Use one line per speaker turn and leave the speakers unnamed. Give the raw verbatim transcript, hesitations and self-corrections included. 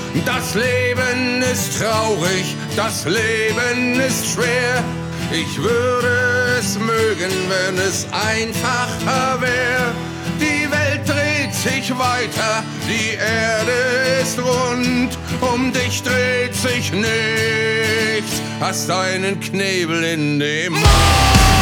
Das Leben ist traurig, das Leben ist schwer. Ich würde es mögen, wenn es einfacher wäre. Die Welt dreht sich weiter, die Erde ist rund. Um dich dreht sich nichts, hast einen Knebel in dem Mund.